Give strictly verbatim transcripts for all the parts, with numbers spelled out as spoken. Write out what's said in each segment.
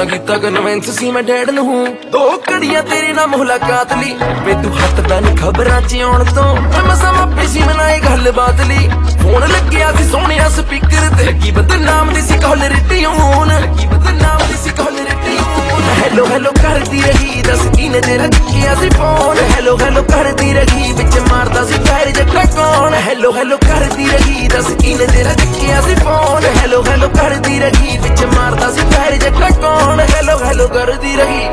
ਤਾਂ ਕੀਤਾ ਕਨਵੈਂਸ ਸੀ ਮੈਂ ਡੈਡ ਨੂੰ ਹੂੰ ਦੋ ਘੜੀਆਂ ਤੇਰੇ ਨਾਲ ਮੁਲਾਕਾਤ ਲਈ ਵੇ ਤੂੰ ਹੱਟਦਾ ਨੀ ਖਬਰਾਂ ਚ ਆਉਣ ਤੋਂ ਮੈਂ ਮਸਾਂ ਮਾਪੇ ਸੀ ਮਨਾਏ ਗੱਲ ਬਾਤ ਲਈ ਫੋਨ ਲੱਗਿਆ ਸੀ ਸੋਹਣਿਆ ਸਪੀਕਰ ਤੇ ਲੱਗੀ ਬਦਨਾਮ ਦੀ ਸੀ ਕਾਲਰ ਟਿਊਨ ਲੱਗੀ ਬਦਨਾਮ ਦੀ ਸੀ ਕਾਲਰ ਟਿਊਨ ਹੈਲੋ ਹੈਲੋ ਕਰਦੀ ਰਹੀ ਦੱਸ ਕਿਨੇ ਤੇਰਾ ਚੱਕਿਆ ਸੀ ਫੋਨ ਹੈਲੋ ਹੈਲੋ ਕਰਦੀ ਰਹੀ ਵਿੱਚ ਮਾਰਦਾ ਸੀ ਪੈਰ ਜੱਟਾ ਕੌਣ ਹੈਲੋ ਹੈਲੋ ਕਰਦੀ ਰਹੀ ਦੱਸ ਕਿਨੇ ਤੇਰਾ ਚੱਕਿਆ ਸੀ ਫੋਨ ਹੈਲੋ ਹੈਲੋ ਕਰਦੀ ਰਹੀ ਵਿੱਚ ਮਾਰਦਾ ਸੀ ਪੈਰ ਜੱਟਾ ਕੌਣ ਹੈਲੋ ਹੈਲੋ ਕਰਦੀ ਰਹੀ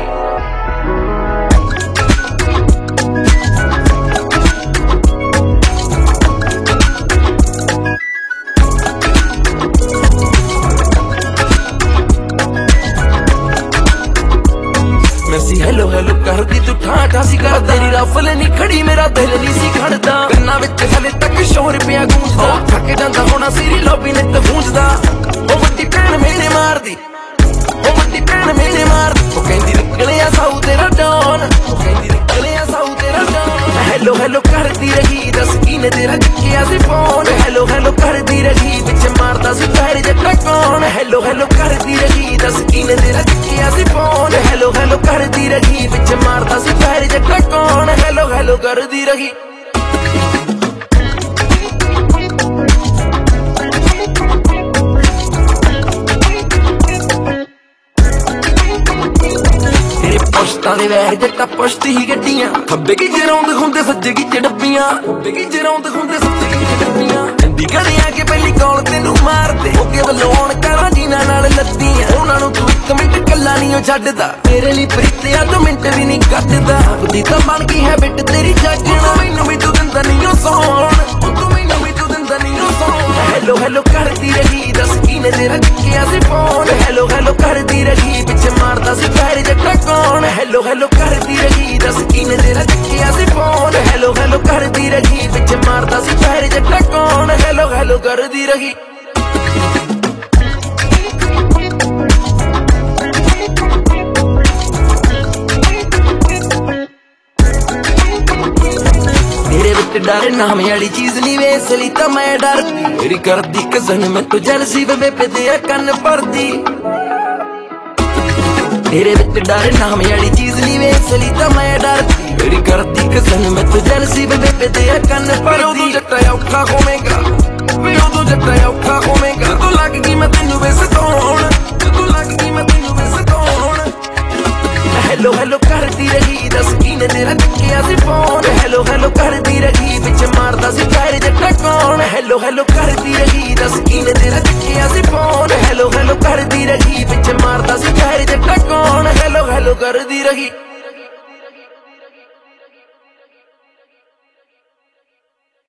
ਮੈਸੀ ਹੈਲੋ ਹੈਲੋ ਕਰਦੀ ਤੂੰ ਠਾਂ ਠਾਂ ਸੀ ਕਰ ਤੇਰੀ ਰਫਲ ਨਹੀਂ ਖੜੀ ਮੇਰਾ ਦਿਲ ਨਹੀਂ ਸੀ ਖੜਦਾ ਕੰਨਾਂ ਵਿੱਚ ਹਲੇ ਤੱਕ ਸ਼ੋਰ ਪਿਆ ਗੂੰਜਦਾ ਥੱਕ ਜਾਂਦਾ ਹੋਣਾ ਸਿਰੀ ਲੋਬੀ ਨੇ ਤੇ ਗੂੰਜਦਾ ਉਹ ਵੱਡੀ ਭੈਣ ਮੇਰੇ ਮਾਰਦੀ ਉਹ ਵੱਡੀ ਭੈਣ ਮੇਰੇ ਮਾਰਦੀ ਉਹ ਕਹਿੰਦੀ ਨਿਕਲਿਆ ਸਾਊ ਤੇਰਾ ਡਾਨ ਉਹ ਕਹਿੰਦੀ ਨਿਕਲਿਆ ਸਾਊ ਤੇਰਾ ਡਾਨ ਹੈਲੋ ਹੈਲੋ ਕਰਦੀ ਰਹੀ ਦੱਸ ਕਿਨੇ ਤੇਰਾ ਚੱਕਿਆ ਸੀ ਫੋਨ ਹੈਲੋ ਹੈਲੋ ਕਰਦੀ ਰਹੀ ਵਿੱਚ ਮਾਰਦਾ ਸੀ ਪੈਰ ਜੱਟਾ ਕੌਣ ਹੈਲੋ ਹੈਲੋ ਕਰਦੀ ਰਹੀ ਦੱਸ ਕਿਨੇ ਤੇਰਾ ਚੱਕਿਆ ਸੀ ਫੋਨ ਹੈਲੋ ਹੈਲੋ ਕਰਦੀ ਰਹੀ ਵਿੱਚ ਮਾਰਦਾ ਸੀ ਪੈਰ ਜੱਟਾ ਕੌਣ ਹੈਲੋ ਹੈਲੋ ਕਰਦੀ ਰਹੀ ਪੁਸ਼ਤਾਂ ਦੇ ਵੈਰ ਜੱਟਾ ਪੁਸ਼ਤ ਹੀ ਗੱਡੀਆਂ ਖੱਬੇ ਕੀ ਜਰੌਂਦ ਹੁੰਦੇ ਸੱਜੇ ਕੀ ਡੱਬੀਆਂ ਖੱਬੇ ਕੀ ਜਰੌਂਦ ਹੁੰਦੇ ਸੱਜੇ ਕੀ ਡੱਬੀਆਂ ਚੰਦੀ ਘਰੇ ਆ ਕੇ ਪਹਿਲੀ ਕਾਲ ਤੈਨੂੰ ਮਾਰਦੇ ਅੱਗੇ ਵੱਲੋਂ ਆਉਣ ਕਰਾਂ ਜਿਨ੍ਹਾਂ ਨਾਲ ਲੱਦੀਆਂ ਉਹਨਾਂ ਨੂੰ ਤੂੰ ਇੱਕ ਮਿੰਟ ਕੱਲਾ ਨਹੀਂ ਉਹ ਛੱਡਦਾ ਤੇਰੇ ਲਈ ਪ੍ਰੀਤਿਆ ਦੋ ਮਿੰਟ ਵੀ ਨਹੀਂ ਕੱਢਦਾ ਆਪਦੀ ਤਾਂ ਬਣ ਗਈ ਹੈ ਬਿੱਟ ਤੇਰੀ ਜਾਗਣਾ ਮੈਨੂੰ ਵੀ ਤੂੰ ਦਿੰਦਾ ਨਹੀਂ ਉਹ ਸੌਣ ਤੂੰ ਮੈਨੂੰ ਵੀ ਤੂੰ ਦਿੰਦਾ ਨਹੀਂ ਉਹ ਸੌਣ ਹੈਲੋ ਹੈਲੋ ਕਰਦੀ ਰਹੀ ਦੱਸ ਕਿਨੇ ਤੇਰਾ ਚੱਕਿਆ ਸੀ ਫੋਨ ਹੈਲੋ ਹੈਲੋ ਕਰਦੀ ਰਹੀ ਵਿੱਚ ਮਾਰਦਾ ਸੀ ਪੈਰ ਜੱਟਾ ਕੌਣ ਹੈਲੋ ਹੈਲੋ ਕਰਦੀ ਰਹੀ ਦੱਸ ਕਿਨੇ ਤੇਰਾ ਚੱਕਿਆ ਸੀ ਫੋਨ ਹੈਲੋ ਹੈਲੋ ਕਰਦੀ ਰਹੀ ਵਿੱਚ ਮਾਰਦਾ ਸੀ ਪੈਰ ਜੱਟਾ ਕੌਣ ਹੈਲੋ ਹੈਲੋ ਕਰਦੀ ਰਹੀ ਮੇਰੇ ਵਿੱਚ ਡਰ ਨਾਮ ਵਾਲੀ ਚੀਜ਼ ਨਹੀਂ ਵੇ ਇਸ ਲਈ ਤਾਂ ਮੈਂ ਡਰਦੀ ਮੇਰੀ ਕਰਦੀ ਕਜ਼ਨ ਮੈਂ ਤੂੰ ਜਲਸੀ ਵੇ ਬੇਪੇ ਆ ਕੰਨ ਭਰਦੀ ਤੇਰੇ ਵਿੱਚ ਡਰ ਨਾਮ ਵਾਲੀ ਚੀਜ਼ ਨਹੀਂ ਵੇ ਇਸ ਲਈ ਤਾਂ ਮੈਂ ਡਰਦੀ ਮੇਰੀ ਕਰਦੀ ਕਜ਼ਨ ਮੈਂ ਤੂੰ ਜਲਸੀ ਵੇ ਬੇਪੇ ਆ ਕੰਨ ਭਰਦੀ ਉਦੋਂ ਜੱਟਾ ਔਖਾ ਹੋਵੇਗਾ ਵੇ ਉਦੋਂ ਜੱਟਾ ਔਖਾ ਹੋਵੇਗਾ ਤੂੰ ਲੱਗ ਗਈ ਮੈਂ ਤੈਨੂੰ ਵੇ ਸਤਾਉਣ ਤੂੰ ਲੱਗ ਗਈ ਮੈਂ ਤੈਨੂੰ ਵੇ ਸਤਾਉਣ ਹੈਲੋ ਹੈਲੋ ਕਰਦੀ ਰਹੀ ਦੱਸ ਕਿਨੇ ਤੇਰਾ ਚੱਕਿਆ ਸੀ ਫੋਨ ਹੈਲੋ ਹੈਲੋ ਕਰਦੀ ਰਹੀ ਵਿੱਚ ਮਾਰਦਾ ਸੀ ਪੈਰ ਜੱਟਾ ਕੌਣ ਹੈਲੋ ਹੈਲੋ ਕਰਦੀ ਰਹੀ ਦੱਸ ਕਿਨੇ ਤੇਰਾ ਚੱਕਿਆ ਸੀ ਫੋਨ ਹੈਲੋ ਹੈਲੋ ਕਰਦੀ ਰਹੀ ਵਿੱਚ ਮਾਰਦਾ ਸੀ ਪੈਰ ਜੱਟਾ ਕੌਣ ਹੈਲੋ ਹੈਲੋ ਕਰਦੀ ਰਹੀ